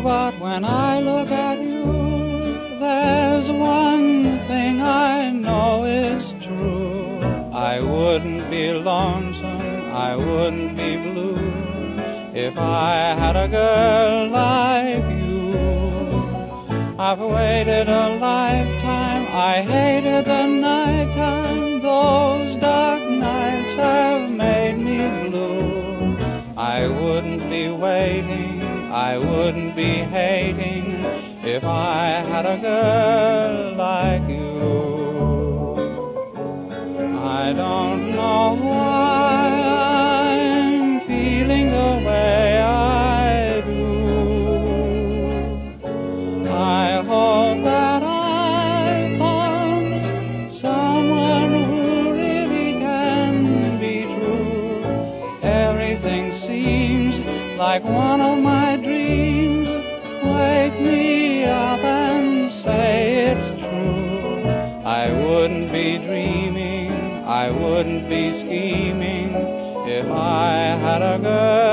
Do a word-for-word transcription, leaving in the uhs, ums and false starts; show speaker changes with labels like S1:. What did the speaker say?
S1: but when I look at you, there's one thing I know is true. I wouldn't be lonesome, I wouldn't be blue, if I had a girl like you. I've waited a lifetime, I hated the nighttime, those dark nights have made me blue. I wouldn't be waiting, I wouldn't be hating, if I had a girl like you. I don't know why I'm feeling the way I do. I hope that I found someone who really can be true. Everything seems like one of my dreams. Wake me up and say it's true. I wouldn't be dreaming, I wouldn't be scheming, if I had a girl